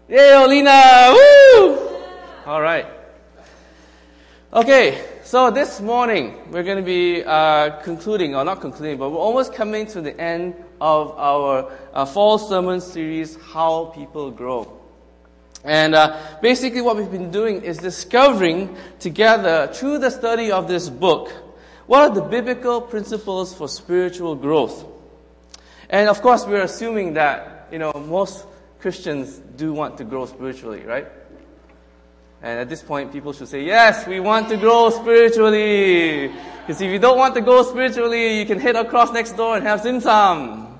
Yay, Olina! Woo! All right. Okay, so this morning we're going to be concluding, or not concluding, but we're almost coming to the end of our fall sermon series, How People Grow. And basically what we've been doing is discovering together, through the study of this book, what are the biblical principles for spiritual growth. And of course we're assuming that, most Christians do want to grow spiritually, right? And at this point, people should say, yes, we want to grow spiritually. Because if you don't want to grow spiritually, you can head across next door and have dim sum.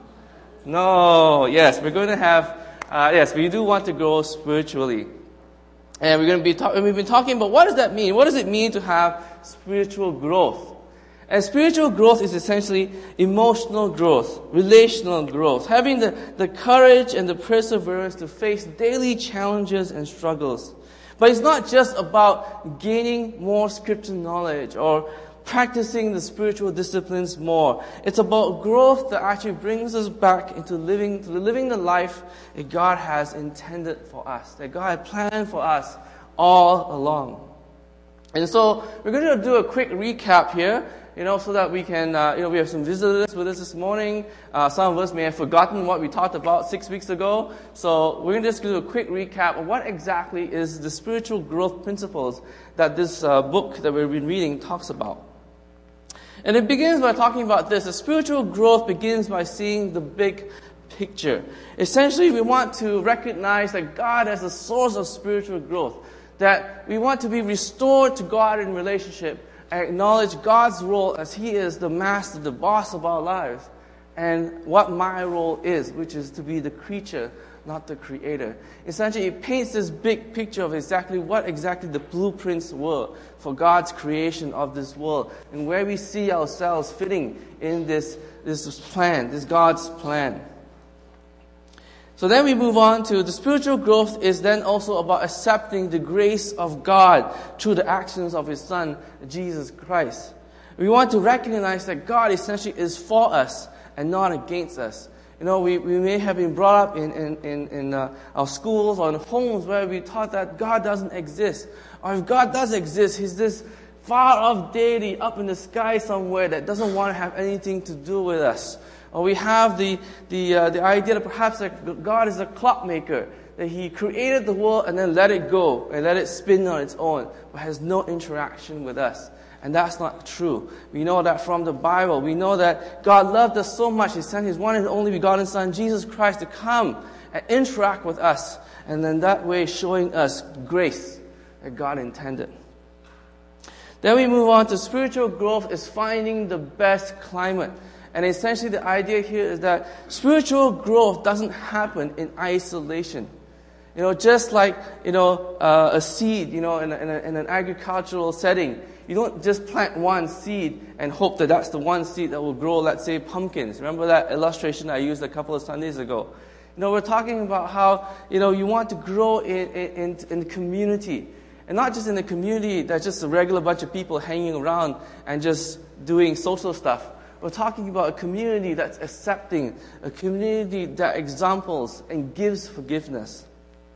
No, yes, we're going to have, yes, we do want to grow spiritually. And we're going to be we've been talking about what does that mean? What does it mean to have spiritual growth? And spiritual growth is essentially emotional growth, relational growth, having the courage and the perseverance to face daily challenges and struggles. But it's not just about gaining more scripture knowledge or practicing the spiritual disciplines more. It's about growth that actually brings us back into living the life that God has intended for us, that God had planned for us all along. And so we're going to do a quick recap here, so that we can, we have some visitors with us this morning. Some of us may have forgotten what we talked about 6 weeks ago. So we're going to just do a quick recap of what exactly is the spiritual growth principles that this book that we've been reading talks about. And it begins by talking about this. The spiritual growth begins by seeing the big picture. Essentially, we want to recognize that God as the source of spiritual growth. That we want to be restored to God in relationship. Acknowledge God's role as He is the master, the boss of our lives, and what my role is, which is to be the creature, not the creator. Essentially, it paints this big picture of what the blueprints were for God's creation of this world, and where we see ourselves fitting in this plan, this God's plan. So then we move on to the spiritual growth is then also about accepting the grace of God through the actions of His Son, Jesus Christ. We want to recognize that God essentially is for us and not against us. We may have been brought up in our schools or in homes where we taught that God doesn't exist. Or if God does exist, He's this far-off deity up in the sky somewhere that doesn't want to have anything to do with us. Or we have the idea that perhaps that God is a clockmaker, that He created the world and then let it go and let it spin on its own, but has no interaction with us. And that's not true. We know that from the Bible. We know that God loved us so much, He sent His one and only begotten Son, Jesus Christ, to come and interact with us, and then that way showing us grace that God intended. Then we move on to spiritual growth is finding the best climate. And essentially the idea here is that spiritual growth doesn't happen in isolation. Just like, a seed, in an agricultural setting. You don't just plant one seed and hope that that's the one seed that will grow, let's say, pumpkins. Remember that illustration I used a couple of Sundays ago? We're talking about how, you want to grow in the community. And not just in the community that's just a regular bunch of people hanging around and just doing social stuff. We're talking about a community that's accepting, a community that examples and gives forgiveness.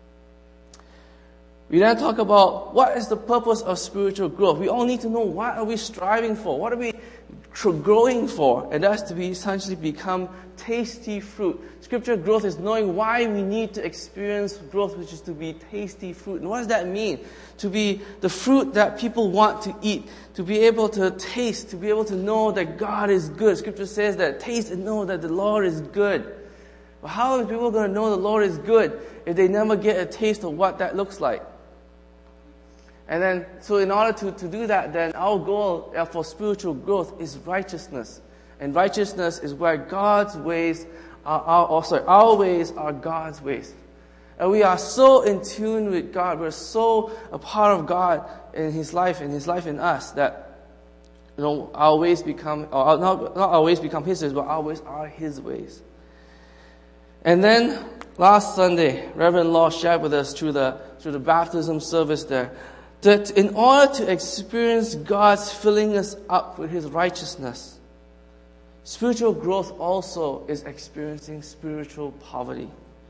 We then talk about what is the purpose of spiritual growth. We all need to know what are we striving for, what are we growing for, and that's to be essentially become tasty fruit. Scripture growth is knowing why we need to experience growth, which is to be tasty fruit. And what does that mean? To be the fruit that people want to eat, to be able to taste, to be able to know that God is good. Scripture says that taste and know that the Lord is good. But how are people going to know the Lord is good if they never get a taste of what that looks like? And then, so in order to do that, then our goal for spiritual growth is righteousness. And righteousness is where God's ways our ways are God's ways. And we are so in tune with God, we're so a part of God in His life, and His life in us, that, our ways become, or not our ways become His ways, but our ways are His ways. And then, last Sunday, Reverend Law shared with us through the baptism service there, that in order to experience God's filling us up with His righteousness, spiritual growth also is experiencing spiritual poverty.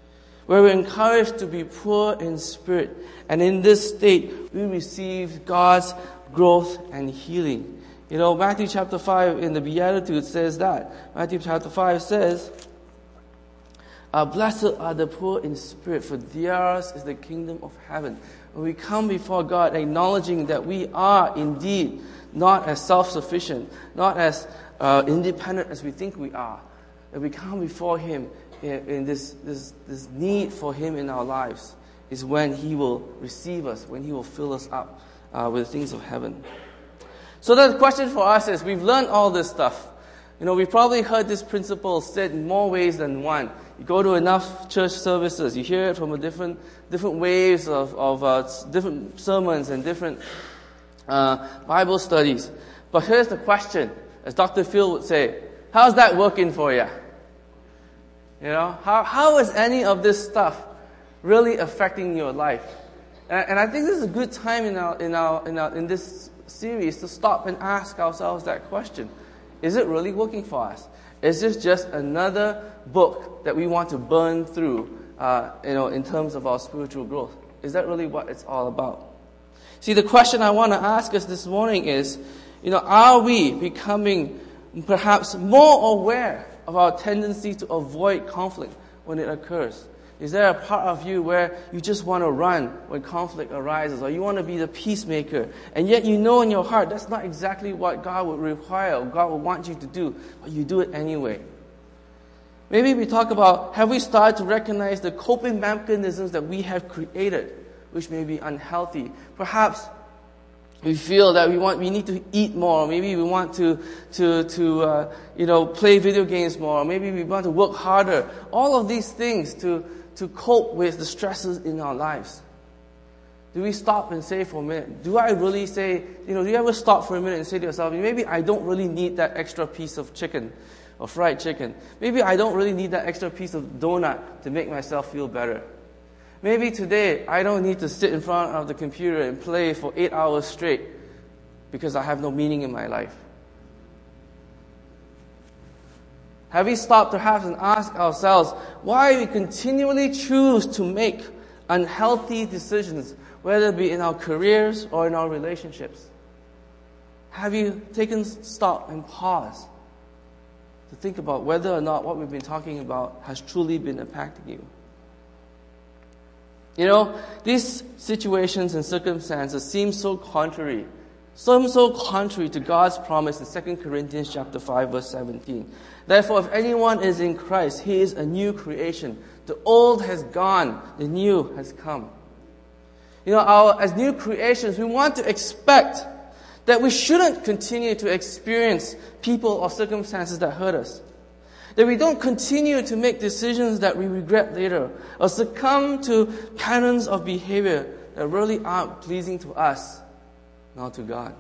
where we're encouraged to be poor in spirit. And in this state, we receive God's growth and healing. You know, Matthew chapter 5 in the Beatitudes says that. Matthew chapter 5 says, blessed are the poor in spirit, for theirs is the kingdom of heaven. When we come before God, acknowledging that we are indeed not as self-sufficient, not as independent as we think we are, that we come before Him in this need for Him in our lives, is when He will receive us, when He will fill us up with the things of heaven. So the question for us is, we've learned all this stuff. You know, we've probably heard this principle said in more ways than one. You go to enough church services, you hear it from a different ways of different sermons and different Bible studies. But here's the question, as Dr. Phil would say, how's that working for you? You know, how is any of this stuff really affecting your life? And I think this is a good time in this series to stop and ask ourselves that question. Is it really working for us? Is this just another book that we want to burn through, in terms of our spiritual growth? Is that really what it's all about? See, the question I want to ask us this morning is, are we becoming perhaps more aware of our tendency to avoid conflict when it occurs? Is there a part of you where you just want to run when conflict arises, or you want to be the peacemaker, and yet you know in your heart that's not exactly what God would require or God would want you to do, but you do it anyway? Maybe we talk about, have we started to recognize the coping mechanisms that we have created, which may be unhealthy? Perhaps we feel that we need to eat more. Maybe we want to play video games more. Maybe we want to work harder. All of these things to cope with the stresses in our lives. Do we stop and say for a minute, do I really say, do you ever stop for a minute and say to yourself, maybe I don't really need that extra piece of chicken or fried chicken. Maybe I don't really need that extra piece of donut to make myself feel better. Maybe today I don't need to sit in front of the computer and play for 8 hours straight because I have no meaning in my life. Have we stopped perhaps and asked ourselves why we continually choose to make unhealthy decisions, whether it be in our careers or in our relationships? Have you taken stock and pause to think about whether or not what we've been talking about has truly been impacting you? These situations and circumstances seem so contrary to God's promise in 2 Corinthians chapter 5, verse 17. Therefore, if anyone is in Christ, he is a new creation. The old has gone, the new has come. As new creations, we want to expect that we shouldn't continue to experience people or circumstances that hurt us. That we don't continue to make decisions that we regret later, or succumb to patterns of behavior that really aren't pleasing to us, not to God.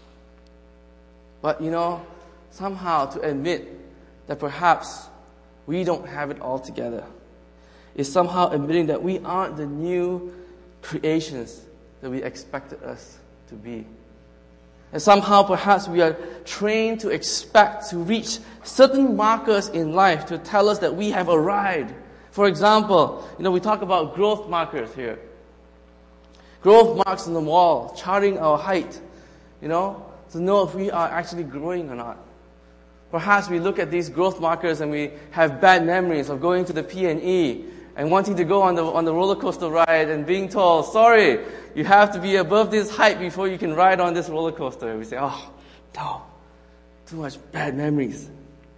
But somehow to admit that perhaps we don't have it all together is somehow admitting that we aren't the new creations that we expected us to be. And somehow perhaps we are trained to expect to reach certain markers in life to tell us that we have arrived. For example, we talk about growth markers here. Growth marks on the wall, charting our height, to know if we are actually growing or not. Perhaps we look at these growth markers and we have bad memories of going to the P&E and wanting to go on the roller coaster ride and being told, sorry, you have to be above this height before you can ride on this roller coaster. And we say, oh, no, too much bad memories.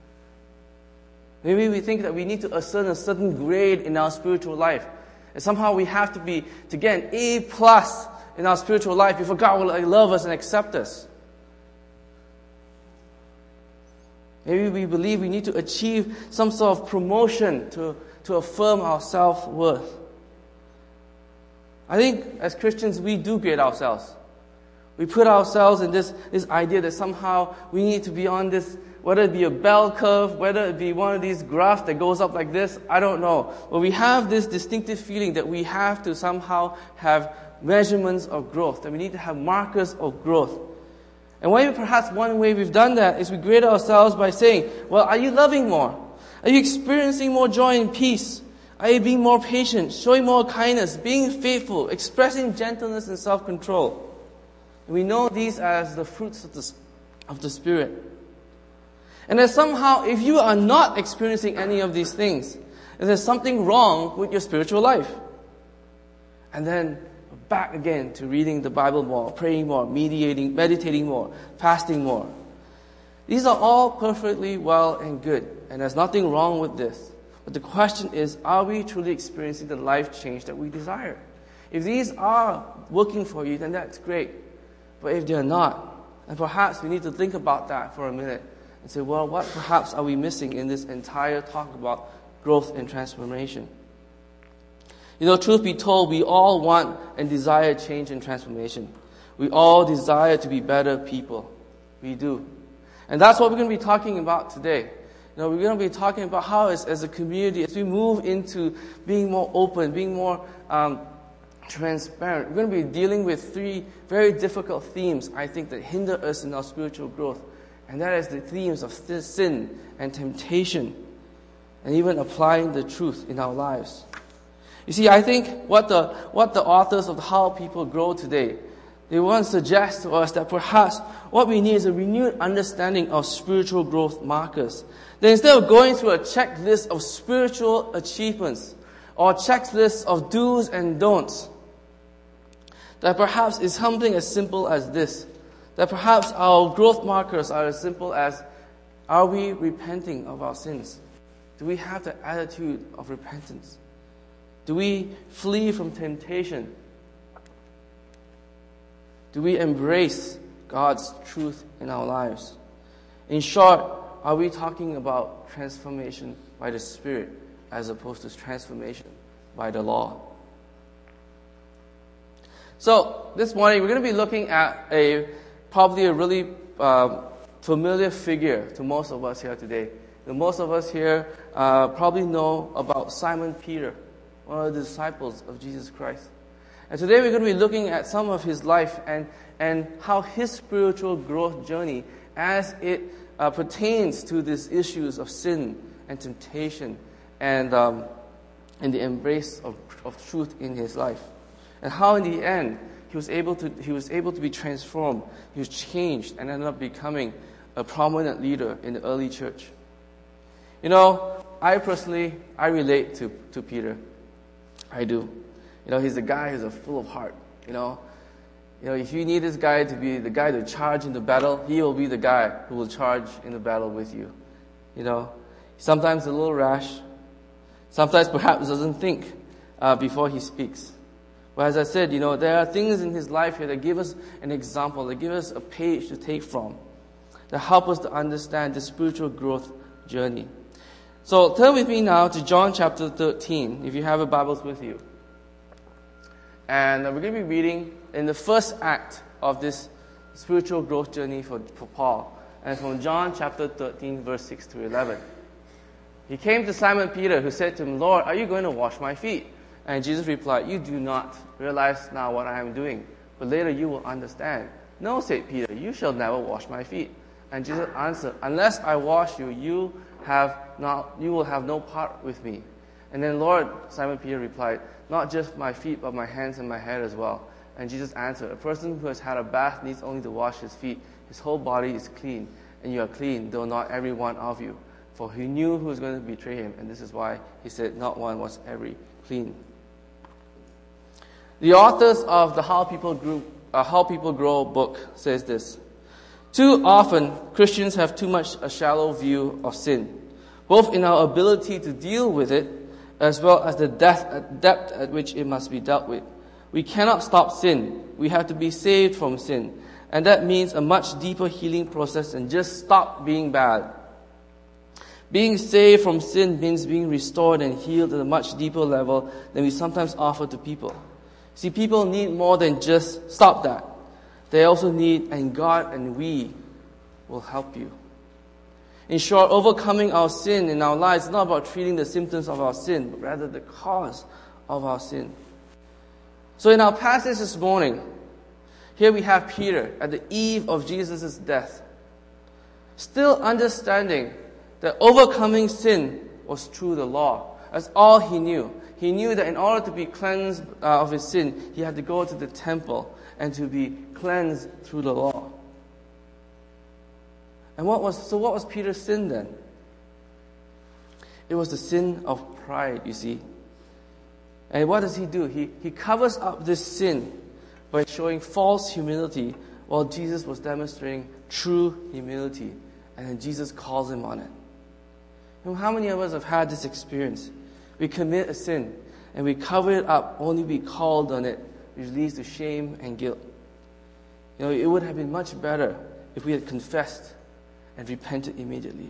Maybe we think that we need to ascend a certain grade in our spiritual life. And somehow we have to get an A+ in our spiritual life before God will love us and accept us. Maybe we believe we need to achieve some sort of promotion to affirm our self-worth. I think as Christians, we do grade ourselves. We put ourselves in this idea that somehow we need to be on this, whether it be a bell curve, whether it be one of these graphs that goes up like this, I don't know. But we have this distinctive feeling that we have to somehow have measurements of growth, that we need to have markers of growth. And perhaps one way we've done that is we grade ourselves by saying, well, are you loving more? Are you experiencing more joy and peace? Are you being more patient, showing more kindness, being faithful, expressing gentleness and self-control? We know these as the fruits of the Spirit. And that somehow, if you are not experiencing any of these things, then there's something wrong with your spiritual life. And then back again to reading the Bible more, praying more, meditating more, fasting more. These are all perfectly well and good, and there's nothing wrong with this. But the question is, are we truly experiencing the life change that we desire? If these are working for you, then that's great. But if they're not, and perhaps we need to think about that for a minute and say, well, what perhaps are we missing in this entire talk about growth and transformation? You know, truth be told, we all want and desire change and transformation. We all desire to be better people. We do. And that's what we're going to be talking about today. You know, we're going to be talking about how as a community, as we move into being more open, being more transparent, we're going to be dealing with 3 very difficult themes, I think, that hinder us in our spiritual growth. And that is the themes of sin and temptation, and even applying the truth in our lives. You see, I think what the authors of How People Grow today, they want to suggest to us that perhaps what we need is a renewed understanding of spiritual growth markers. That instead of going through a checklist of spiritual achievements or checklists of do's and don'ts, that perhaps it's something as simple as this. That perhaps our growth markers are as simple as, are we repenting of our sins? Do we have the attitude of repentance? Do we flee from temptation? Do we embrace God's truth in our lives? In short, are we talking about transformation by the Spirit as opposed to transformation by the law? So, this morning we're going to be looking at probably a really familiar figure to most of us here today. Most of us here probably know about Simon Peter, one of the disciples of Jesus Christ. And today we're going to be looking at some of his life and how his spiritual growth journey, as it pertains to these issues of sin and temptation and the embrace of truth in his life, and how in the end he was able to be transformed. He was changed and ended up becoming a prominent leader in the early church. You know, I relate to Peter. I do. You know, he's a guy who's full of heart. You know, if you need this guy to be the guy to charge in the battle, he will be the guy who will charge in the battle with you. You know, sometimes a little rash. Sometimes perhaps doesn't think before he speaks. But as I said, you know, there are things in his life here that give us an example, that give us a page to take from, that help us to understand the spiritual growth journey. So turn with me now to John chapter 13, if you have your Bibles with you. And we're going to be reading in the first act of this spiritual growth journey for Paul. And it's from John chapter 13, verse 6 to 11. He came to Simon Peter, who said to him, "Lord, are you going to wash my feet?" And Jesus replied, "You do not realize now what I am doing, but later you will understand." "No," said Peter, "you shall never wash my feet." And Jesus answered, "Unless I wash you, you will have no part with me." And then Simon Peter replied, "Not just my feet, but my hands and my head as well." And Jesus answered, "A person who has had a bath needs only to wash his feet. His whole body is clean, and you are clean, though not every one of you. For he knew who was going to betray him, and this is why he said, not one was every clean." The authors of the How People Grow book says this: "Too often, Christians have too much a shallow view of sin, both in our ability to deal with it, as well as the depth at which it must be dealt with. We cannot stop sin. We have to be saved from sin. And that means a much deeper healing process than just stop being bad. Being saved from sin means being restored and healed at a much deeper level than we sometimes offer to people. See, people need more than just stop that. They also need, and God and we will help you. In short, overcoming our sin in our lives is not about treating the symptoms of our sin, but rather the cause of our sin. So in our passage this morning, here we have Peter at the eve of Jesus' death, still understanding that overcoming sin was through the law, That's all he knew. He knew that in order to be cleansed of his sin, he had to go to the temple and to be cleansed through the law. And what was Peter's sin then? It was the sin of pride, you see. And what does he do? He covers up this sin by showing false humility while Jesus was demonstrating true humility. And then Jesus calls him on it. And how many of us have had this experience? We commit a sin and we cover it up only to be called on it, which leads to shame and guilt. You know, it would have been much better if we had confessed and repented immediately.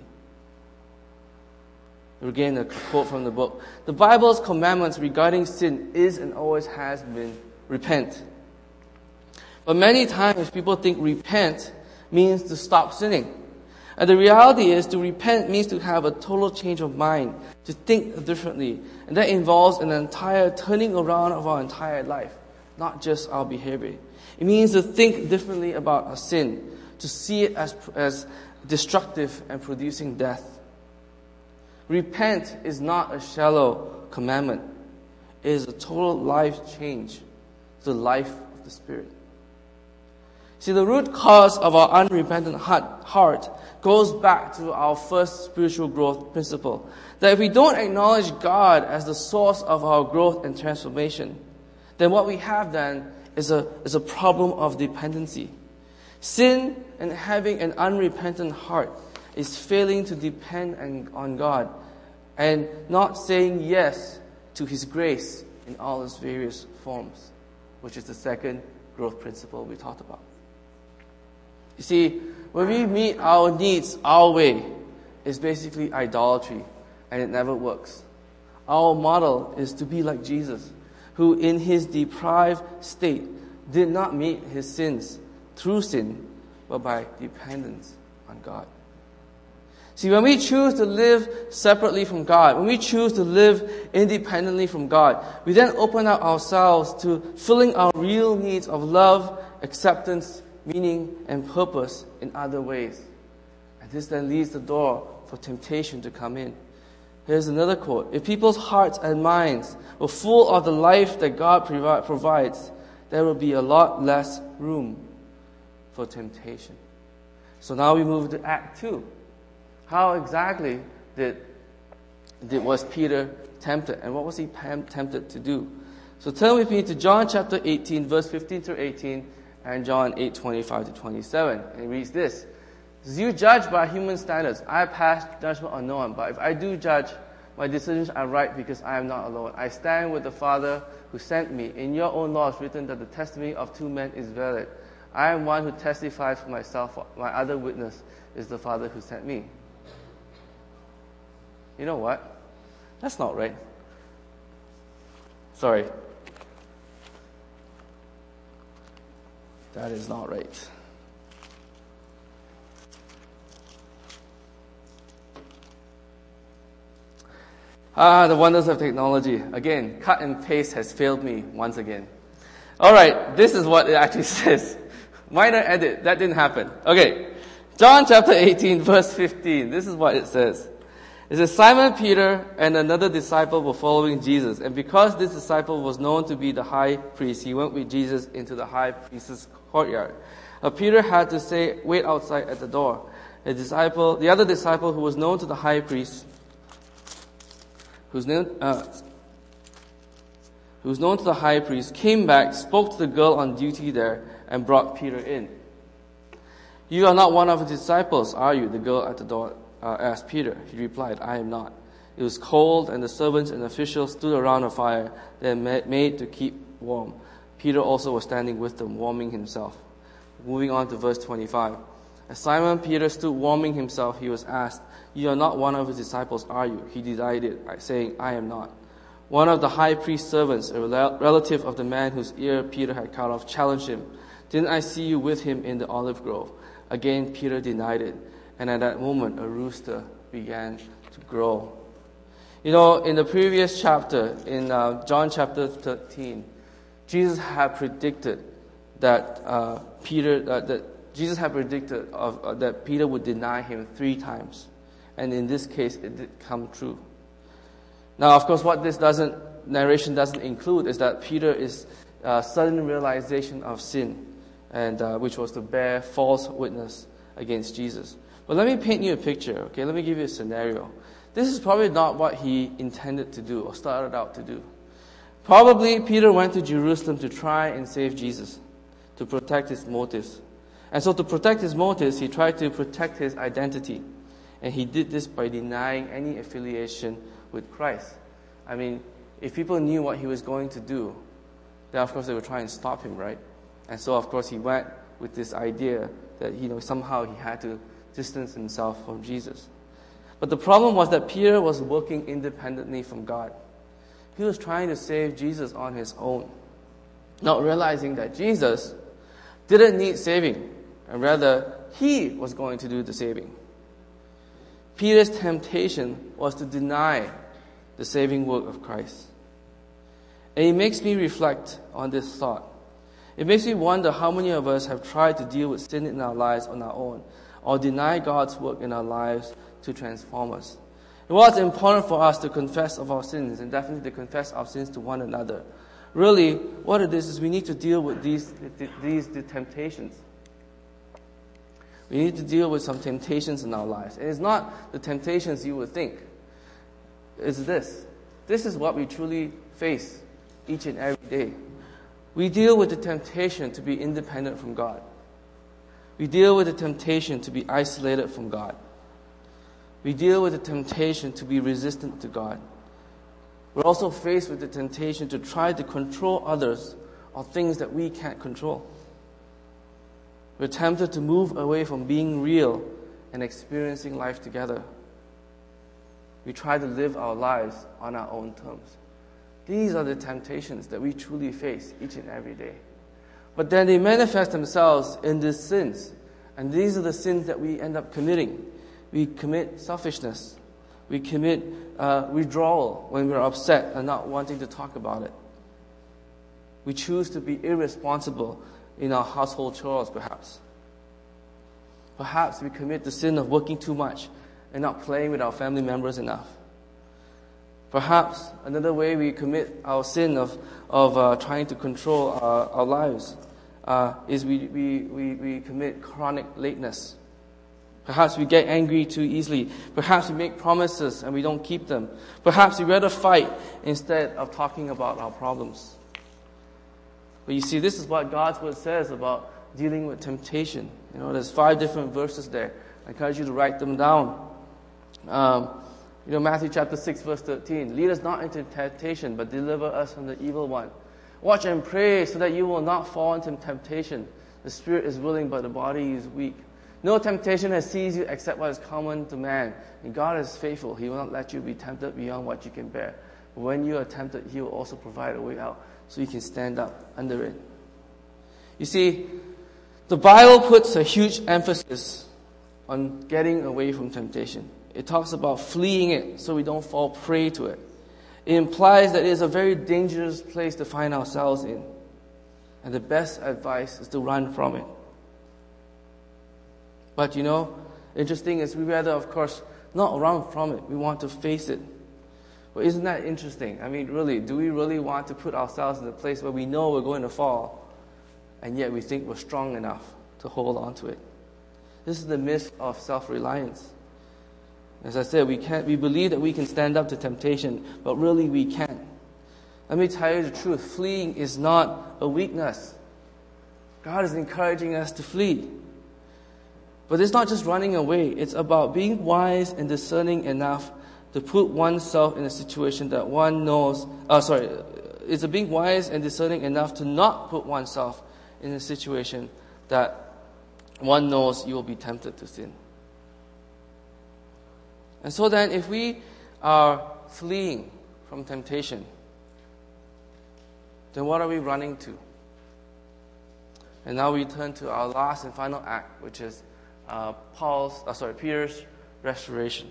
Again, a quote from the book. The Bible's commandments regarding sin is and always has been repent. But many times people think repent means to stop sinning. And the reality is to repent means to have a total change of mind, to think differently. And that involves an entire turning around of our entire life, not just our behavior. It means to think differently about our sin, to see it as destructive and producing death. Repent is not a shallow commandment. It is a total life change to the life of the Spirit. See, the root cause of our unrepentant heart goes back to our first spiritual growth principle. That if we don't acknowledge God as the source of our growth and transformation, then what we have then is a problem of dependency. Sin and having an unrepentant heart is failing to depend on God and not saying yes to His grace in all its various forms, which is the second growth principle we talked about. You see, when we meet our needs our way, it's basically idolatry, and it never works. Our model is to be like Jesus, who in his deprived state did not meet his sins through sin, but by dependence on God. See, when we choose to live separately from God, when we choose to live independently from God, we then open up ourselves to filling our real needs of love, acceptance, meaning, and purpose in other ways. And this then leaves the door for temptation to come in. Here's another quote. If people's hearts and minds were full of the life that God provides, there will be a lot less room for temptation. So now we move to Act 2. How exactly was Peter tempted? And what was he tempted to do? So turn with me to John chapter 18, verse 15 through 18, and John 8, 25 to 27. And it reads this. You judge by human standards. I pass judgment on no one. But if I do judge, my decisions are right because I am not alone. I stand with the Father who sent me. In your own law is written that the testimony of two men is valid. I am one who testifies for myself. My other witness is the Father who sent me. You know what? That's not right. Sorry. That is not right. The wonders of technology. Again, cut and paste has failed me once again. Alright, this is what it actually says. Minor edit, that didn't happen. Okay, John chapter 18, verse 15. This is what it says. It says, Simon Peter and another disciple were following Jesus. And because this disciple was known to be the high priest, he went with Jesus into the high priest's courtyard. Peter had to say, wait outside at the door. The other disciple who was known to the high priest, who's known to the high priest, came back, spoke to the girl on duty there, and brought Peter in. You are not one of his disciples, are you? The girl at the door asked Peter. He replied, I am not. It was cold, and the servants and officials stood around a fire they had made to keep warm. Peter also was standing with them, warming himself. Moving on to verse 25. As Simon Peter stood warming himself, he was asked, You are not one of his disciples, are you? He denied it, saying, I am not. One of the high priest's servants, a relative of the man whose ear Peter had cut off, challenged him. Didn't I see you with him in the olive grove? Again, Peter denied it. And at that moment, a rooster began to crow. You know, in the previous chapter, in John chapter 13, Jesus had predicted that that Peter would deny him 3 times. And in this case, it did come true. Now, of course, what this narration doesn't include is that Peter is sudden realization of sin, and which was to bear false witness against Jesus. But let me paint you a picture, okay? Let me give you a scenario. This is probably not what he intended to do or started out to do. Probably Peter went to Jerusalem to try and save Jesus, to protect his motives. And so to protect his motives, he tried to protect his identity. And he did this by denying any affiliation with Christ. I mean, if people knew what he was going to do, then of course they would try and stop him, right? And so of course he went with this idea that somehow he had to distance himself from Jesus. But the problem was that Peter was working independently from God. He was trying to save Jesus on his own, not realizing that Jesus didn't need saving, and rather he was going to do the saving. Peter's temptation was to deny the saving work of Christ. And it makes me reflect on this thought. It makes me wonder how many of us have tried to deal with sin in our lives on our own, or deny God's work in our lives to transform us. And while it's important for us to confess of our sins, and definitely to confess our sins to one another, really, what it is we need to deal with these temptations. We need to deal with some temptations in our lives. And it's not the temptations you would think. It's this. This is what we truly face each and every day. We deal with the temptation to be independent from God. We deal with the temptation to be isolated from God. We deal with the temptation to be resistant to God. We're also faced with the temptation to try to control others or things that we can't control. We're tempted to move away from being real and experiencing life together. We try to live our lives on our own terms. These are the temptations that we truly face each and every day. But then they manifest themselves in these sins. And these are the sins that we end up committing. We commit selfishness. We commit withdrawal when we're upset and not wanting to talk about it. We choose to be irresponsible in our household chores, perhaps. Perhaps we commit the sin of working too much and not playing with our family members enough. Perhaps another way we commit our sin of trying to control our lives is we commit chronic lateness. Perhaps we get angry too easily. Perhaps we make promises and we don't keep them. Perhaps we rather fight instead of talking about our problems. But you see, this is what God's Word says about dealing with temptation. There's 5 different verses there. I encourage you to write them down. Matthew chapter 6, verse 13. Lead us not into temptation, but deliver us from the evil one. Watch and pray so that you will not fall into temptation. The spirit is willing, but the body is weak. No temptation has seized you except what is common to man. And God is faithful. He will not let you be tempted beyond what you can bear. But when you are tempted, He will also provide a way out so you can stand up under it. You see, the Bible puts a huge emphasis on getting away from temptation. It talks about fleeing it so we don't fall prey to it. It implies that it is a very dangerous place to find ourselves in. And the best advice is to run from it. But interesting is we rather, of course, not run from it. We want to face it. But isn't that interesting? I mean, really, do we really want to put ourselves in a place where we know we're going to fall, and yet we think we're strong enough to hold on to it? This is the myth of self-reliance. As I said, we believe that we can stand up to temptation, but really we can't. Let me tell you the truth. Fleeing is not a weakness. God is encouraging us to flee. But it's not just running away. It's about being wise and discerning enough to put oneself in a situation that one knows... It's being wise and discerning enough to not put oneself in a situation that one knows you will be tempted to sin. And so then, if we are fleeing from temptation, then what are we running to? And now we turn to our last and final act, which is Peter's restoration.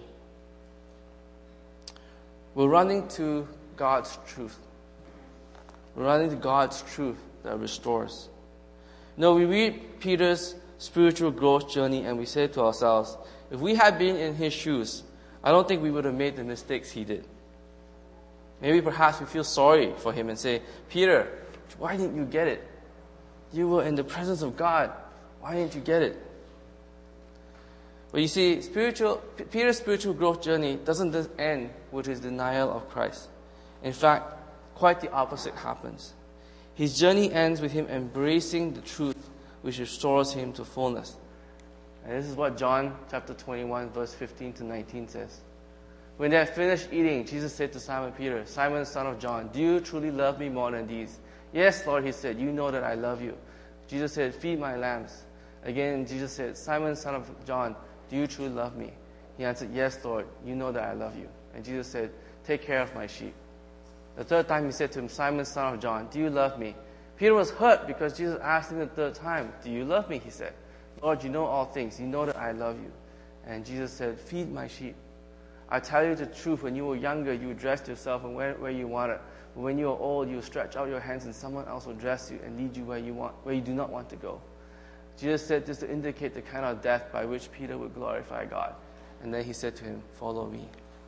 We're running to God's truth. We're running to God's truth that restores. We read Peter's spiritual growth journey and we say to ourselves, if we had been in his shoes, I don't think we would have made the mistakes he did. Maybe perhaps we feel sorry for him and say, Peter, why didn't you get it? You were in the presence of God. Why didn't you get it? But you see, Peter's spiritual growth journey doesn't just end with his denial of Christ. In fact, quite the opposite happens. His journey ends with him embracing the truth which restores him to fullness. And this is what John chapter 21, verse 15 to 19 says. When they had finished eating, Jesus said to Simon Peter, Simon, son of John, do you truly love me more than these? Yes, Lord, he said, you know that I love you. Jesus said, feed my lambs. Again, Jesus said, Simon, son of John, do you truly love me? He answered, yes, Lord, you know that I love you. And Jesus said, take care of my sheep. The third time he said to him, Simon, son of John, do you love me? Peter was hurt because Jesus asked him the third time, do you love me? He said, Lord, you know all things. You know that I love you. And Jesus said, feed my sheep. I tell you the truth, when you were younger, you dressed yourself and went where you wanted. But when you are old, you stretch out your hands and someone else will dress you and lead you where you do not want to go. Jesus said this to indicate the kind of death by which Peter would glorify God. And then he said to him, follow me.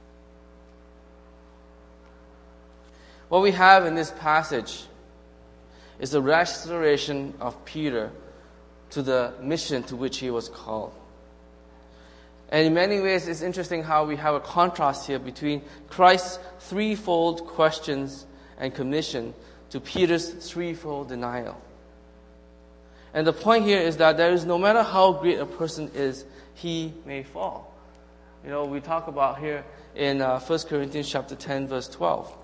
What we have in this passage is the restoration of Peter to the mission to which he was called. And in many ways, it's interesting how we have a contrast here between Christ's threefold questions and commission to Peter's threefold denial. And the point here is that there is, no matter how great a person is, he may fall. You know, we talk about here in 1 Corinthians chapter 10, verse 12.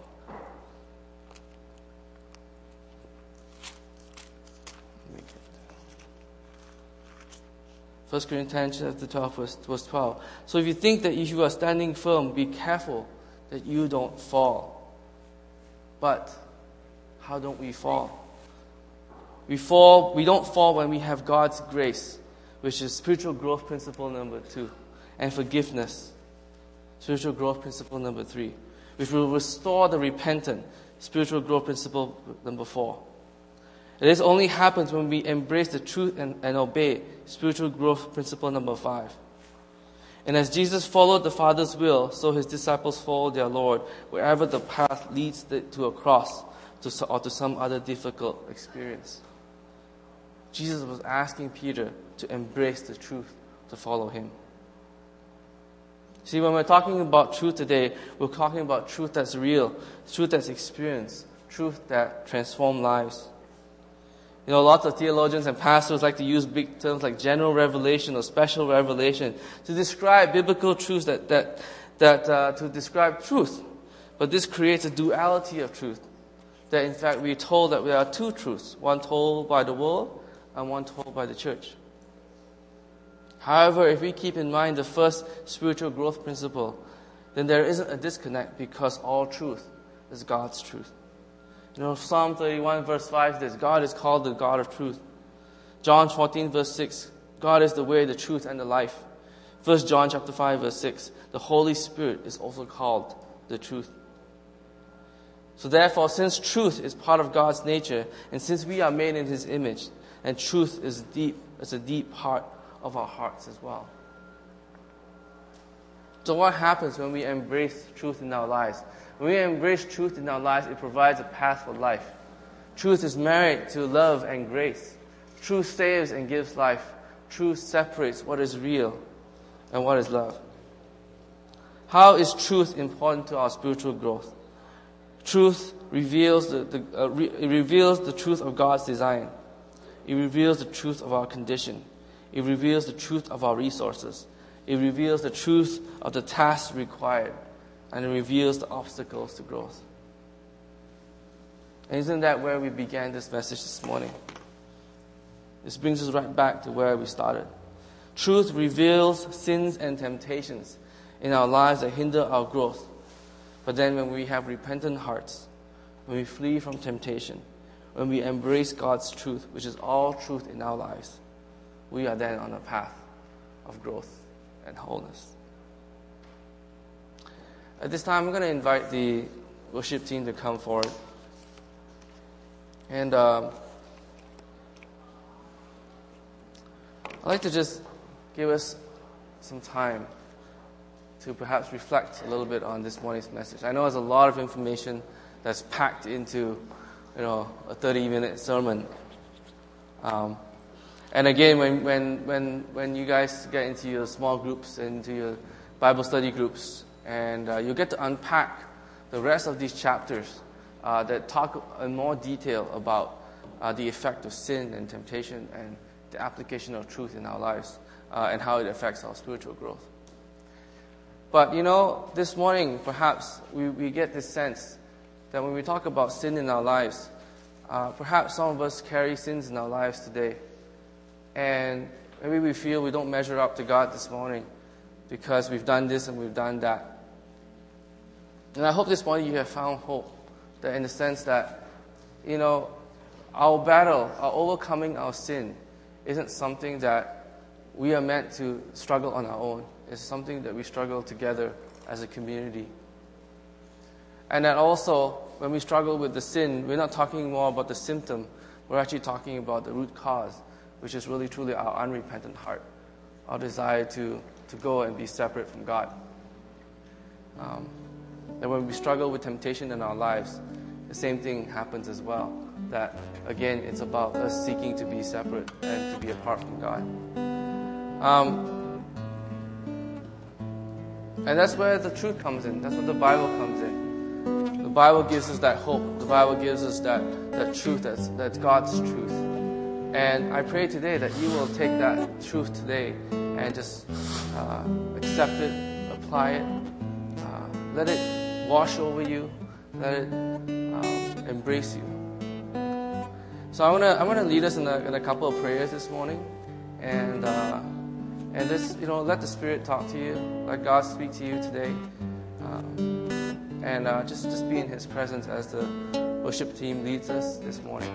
1 Corinthians chapter 12, verse 12. So if you think that if you are standing firm, be careful that you don't fall. But how don't we fall? We don't fall when we have God's grace, which is spiritual growth principle number 2, and forgiveness, spiritual growth principle number 3, which will restore the repentant, spiritual growth principle number 4. This only happens when we embrace the truth and obey, spiritual growth principle number 5. And as Jesus followed the Father's will, so his disciples followed their Lord wherever the path leads to a cross or to some other difficult experience. Jesus was asking Peter to embrace the truth, to follow him. See, when we're talking about truth today, we're talking about truth that's real, truth that's experienced, truth that transforms lives. You know, lots of theologians and pastors like to use big terms like general revelation or special revelation to describe biblical truths to describe truth. But this creates a duality of truth. That in fact we're told that there are two truths, one told by the world and one told by the church. However, if we keep in mind the first spiritual growth principle, then there isn't a disconnect because all truth is God's truth. You know, Psalm 31 verse 5 says, God is called the God of truth. John 14 verse 6, God is the way, the truth, and the life. 1 John chapter 5 verse 6, the Holy Spirit is also called the truth. So therefore, since truth is part of God's nature, and since we are made in His image, and truth is a deep part of our hearts as well. So what happens when we embrace truth in our lives? When we embrace truth in our lives, it provides a path for life. Truth is married to love and grace. Truth saves and gives life. Truth separates what is real and what is love. How is truth important to our spiritual growth? Truth reveals the truth of God's design. It reveals the truth of our condition. It reveals the truth of our resources. It reveals the truth of the tasks required. And it reveals the obstacles to growth. And isn't that where we began this message this morning? This brings us right back to where we started. Truth reveals sins and temptations in our lives that hinder our growth. But then when we have repentant hearts, when we flee from temptation, when we embrace God's truth, which is all truth in our lives, we are then on a path of growth and wholeness. At this time, I'm going to invite the worship team to come forward. And I'd like to just give us some time to perhaps reflect a little bit on this morning's message. I know there's a lot of information that's packed into, a 30-minute sermon. And again, when you guys get into your small groups, into your Bible study groups, and you get to unpack the rest of these chapters that talk in more detail about the effect of sin and temptation and the application of truth in our lives and how it affects our spiritual growth. But, this morning, perhaps we get this sense that when we talk about sin in our lives, perhaps some of us carry sins in our lives today. And maybe we feel we don't measure up to God this morning because we've done this and we've done that. And I hope this morning you have found hope, that in the sense that, our battle, our overcoming our sin, isn't something that we are meant to struggle on our own. It's something that we struggle together as a community. And that also, when we struggle with the sin, we're not talking more about the symptom. We're actually talking about the root cause, which is really truly our unrepentant heart, our desire to go and be separate from God. And when we struggle with temptation in our lives, the same thing happens as well. That, again, it's about us seeking to be separate and to be apart from God. And that's where the truth comes in. That's where the Bible comes in. The Bible gives us that hope. The Bible gives us that truth, that's God's truth. And I pray today that you will take that truth today and just accept it, apply it, let it wash over you, let it embrace you. So I want to lead us in a couple of prayers this morning, and just let the Spirit talk to you, let God speak to you today, and just be in His presence as the worship team leads us this morning.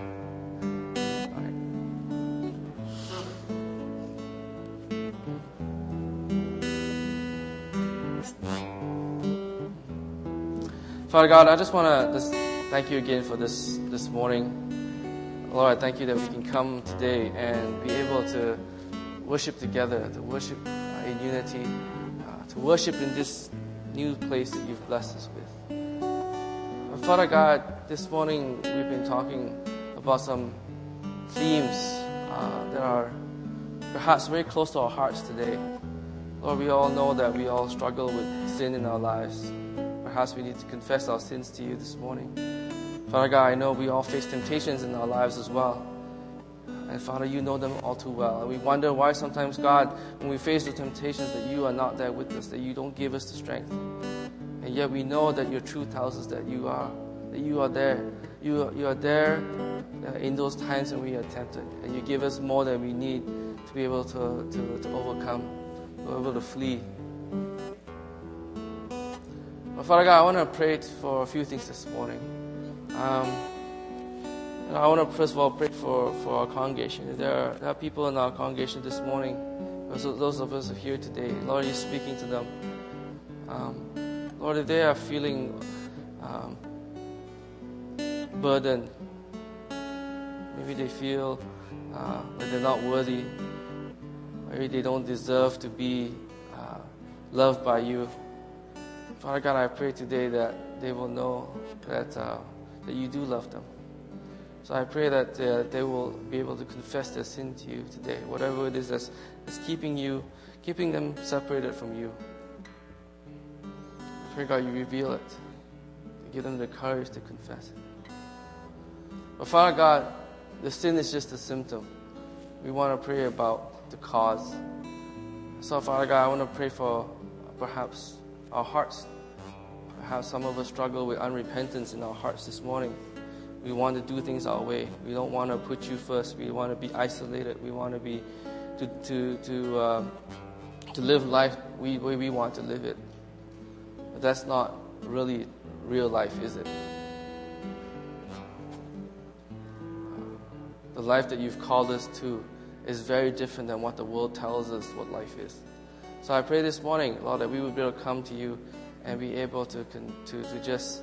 Father God, I just want to thank you again for this morning. Lord, I thank you that we can come today and be able to worship together, to worship in unity, to worship in this new place that you've blessed us with. Father God, this morning we've been talking about some themes that are perhaps very close to our hearts today. Lord, we all know that we all struggle with sin in our lives. Perhaps we need to confess our sins to you this morning. Father God, I know we all face temptations in our lives as well. And Father, you know them all too well. And we wonder why sometimes, God, when we face the temptations, that you are not there with us, that you don't give us the strength. And yet we know that your truth tells us that you are there. You are there in those times when we are tempted. And you give us more than we need to be able to overcome, to be able to flee. But Father God, I want to pray for a few things this morning. I want to first of all pray for our congregation. There are people in our congregation this morning, those of us here today. Lord, you're speaking to them. Lord, if they are feeling burdened, maybe they feel like they're not worthy, maybe they don't deserve to be loved by you. Father God, I pray today that they will know that you do love them. So I pray that they will be able to confess their sin to you today, whatever it is that's keeping them separated from you. I pray, God, you reveal it. Give them the courage to confess it. But Father God, the sin is just a symptom. We want to pray about the cause. So Father God, I want to pray for perhaps our hearts. Perhaps some of us struggle with unrepentance in our hearts this morning. We want to do things our way. We don't want to put you first. We want to be isolated. We want to be to live life the way we want to live it. But that's not really real life, is it? The life that you've called us to is very different than what the world tells us what life is. So I pray this morning, Lord, that we would be able to come to you and be able to just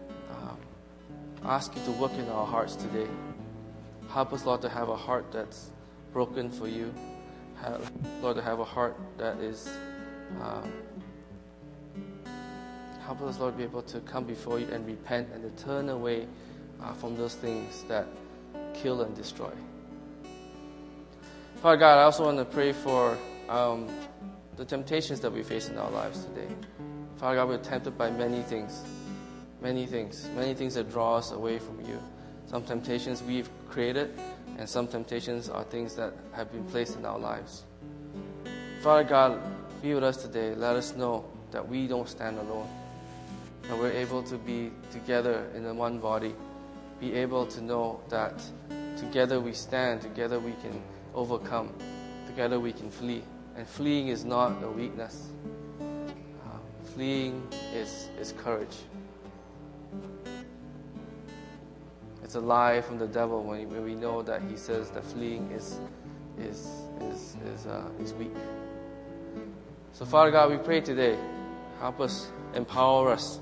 ask you to work in our hearts today. Help us, Lord, to have a heart that's broken for you. Lord, to have a heart that is help us, Lord, be able to come before you and repent and to turn away from those things that kill and destroy. Father God, I also want to pray for the temptations that we face in our lives today. Father God, we're tempted by many things that draw us away from you. Some temptations we've created, and some temptations are things that have been placed in our lives. Father God, be with us today. Let us know that we don't stand alone, that we're able to be together in the one body, be able to know that together we stand, together we can overcome, together we can flee. And fleeing is not a weakness. Fleeing is courage. It's a lie from the devil when we know that he says that fleeing is weak. So Father God, we pray today, help us, empower us.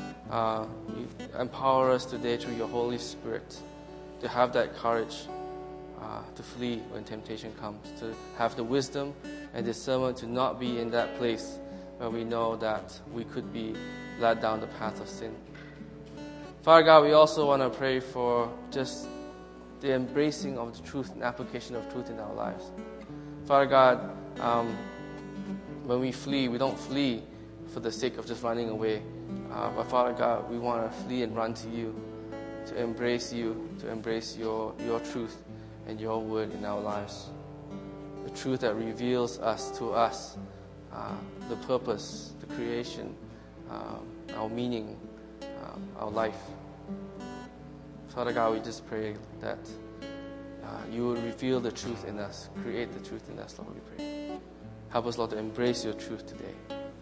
Empower us today through your Holy Spirit to have that courage to flee when temptation comes, to have the wisdom and discernment to not be in that place where we know that we could be led down the path of sin. Father God, we also want to pray for just the embracing of the truth and application of truth in our lives. Father God, when we flee, we don't flee for the sake of just running away. But Father God, we want to flee and run to you, to embrace you, to embrace your truth and your word in our lives. The truth that reveals to us, the purpose, the creation, our meaning, our life. Father God, we just pray that you will reveal the truth in us, create the truth in us, Lord, we pray. Help us, Lord, to embrace your truth today.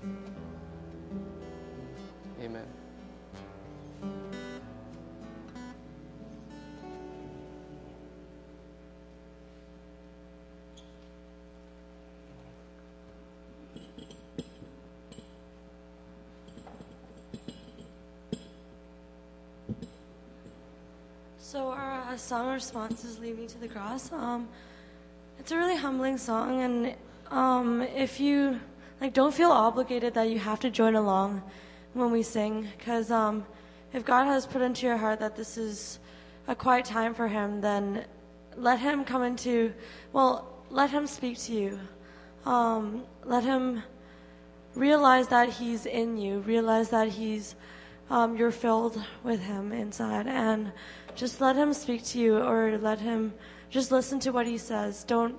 Amen. So our song response is "Lead Me to the Cross." It's a really humbling song, and if you don't feel obligated that you have to join along when we sing, because if God has put into your heart that this is a quiet time for Him, then let Him let Him speak to you. Let Him realize that He's in you. Realize that you're filled with Him inside, and just let Him speak to you, or let Him just listen to what He says. Don't,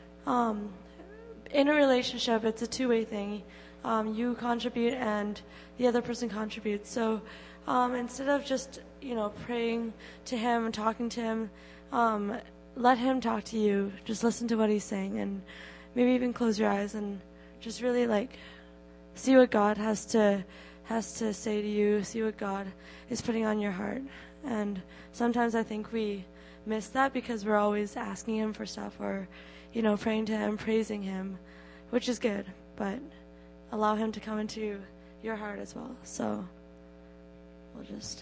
in a relationship, it's a two-way thing. You contribute and the other person contributes. So instead of just, praying to Him and talking to Him, let Him talk to you. Just listen to what He's saying, and maybe even close your eyes and just really see what God has to say to you, see what God is putting on your heart. And sometimes I think we miss that because we're always asking Him for stuff, or praying to Him, praising Him, which is good, but allow Him to come into your heart as well. So we'll just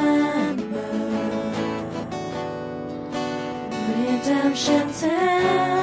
redemption's end.